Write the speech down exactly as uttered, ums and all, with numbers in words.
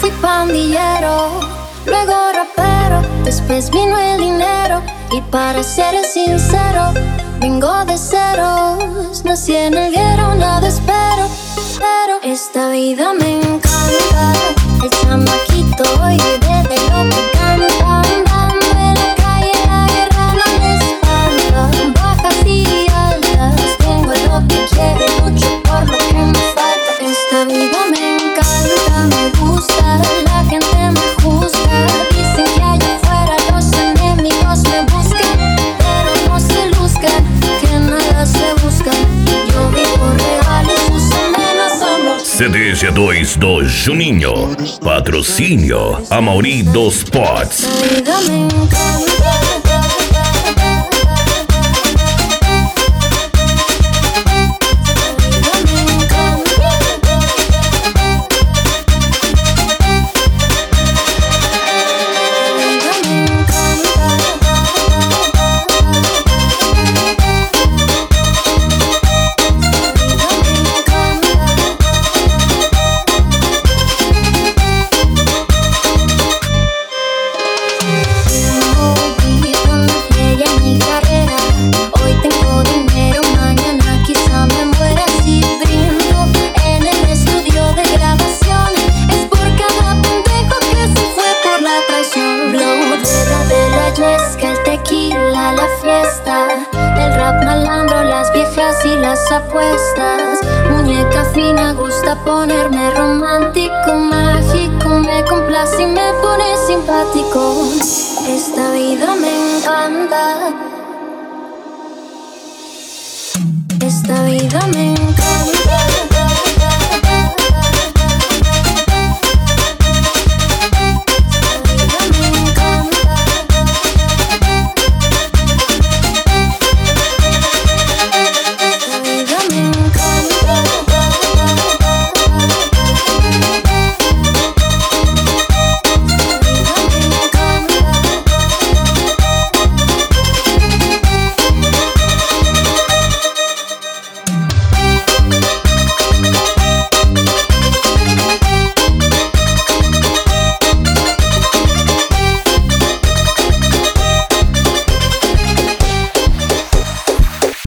fui pandillero, luego rapero, después vino el dinero. Y para ser sincero, vengo de ceros. Nací en el guero, nada espero. Pero esta vida me encanta. El chamaquito hoy vive de lo que canta. Andando en la calle, la guerra no me espanta. Bajas y altas, tengo lo que quiero, lucho por lo que me falta. Esta vida me encanta, me gusta, la gente me juzga. Dicen que allá afuera los enemigos me buscan, pero no se luzcan, que nada se busca. Yo vivo real y sus amenazas. C D G dois do Juninho. Patrocínio Amaury dos Pots. Esta vida me encanta. La fiesta, el rap malandro, las viejas y las apuestas. Muñeca fina, gusta ponerme romántico, mágico, me complace y me pone simpático. Esta vida me encanta. Esta vida me encanta.